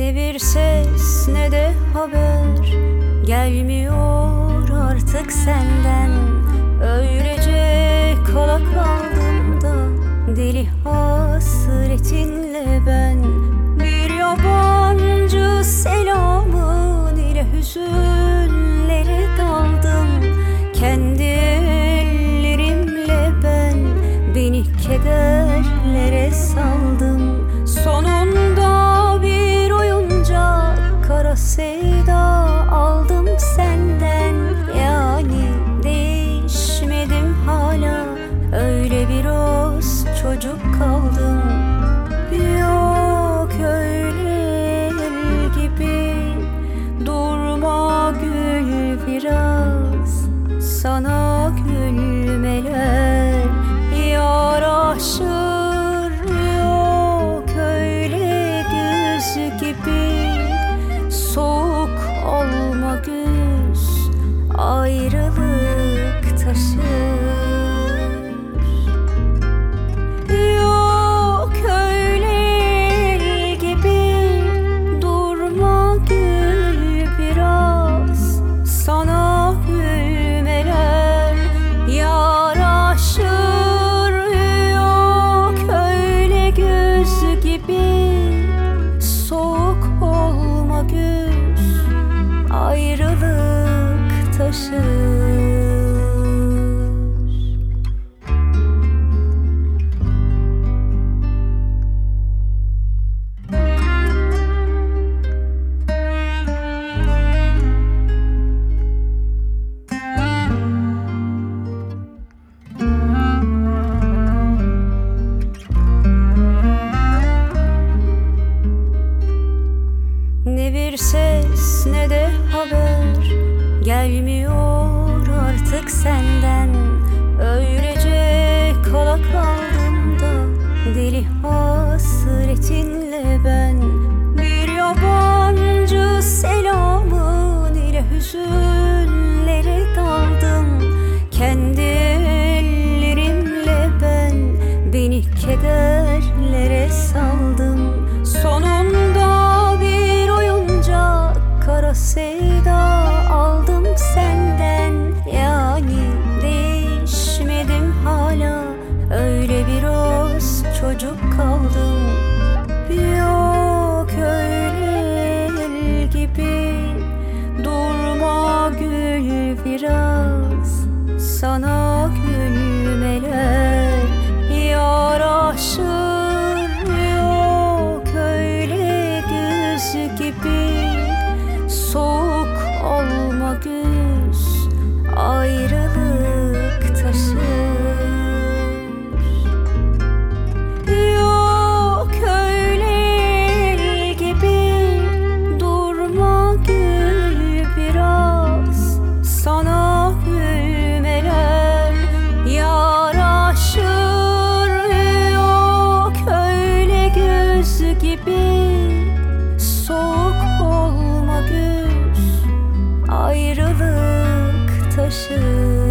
Ne bir ses ne de haber gelmiyor artık senden. Öylece kala kaldım da deli hasretinle ben. Bir yabancı selamın ile hüzünlere daldım. Kendi ellerimle ben beni kederlere saldım. Sonunda bir oyuncak kara sevda aldım senden. Yani değişmedim hala, öyle bir roz çocuk kaldım. Yok öyle el gibi durma, gül biraz, sana gülmeler yaraşır. Yok öyle göz gibi soğuk olma güz, ayrılık taşır. Yok öyle el gibi durma, gül biraz, sana gülmeler yaraşır. Yok öyle göz gibi soğuk olma güz, ayrılık taşır. Ne bir ses ne de haber gelmiyor artık senden. Öylece kala kaldım da deli hasretinle ben. Bir yabancı selamın ile hüzünlere daldım. Kendi ellerimle ben beni kederlere saldım. Sonunda bir oyuncak kara sevda aldım senden. Yani değişmedim hala, öyle bir roz çocuk kaldım. Yok öyle el gibi durma, gül biraz, sana gülmeler yaraşır. Yok öyle göz gibi soğuk olma güz, ayrılık taşır. Yok öyle el gibi durma, gül biraz, sana gülmeler yaraşır. Yok öyle göz gibi soğuk olma güz, ayrılık taşır.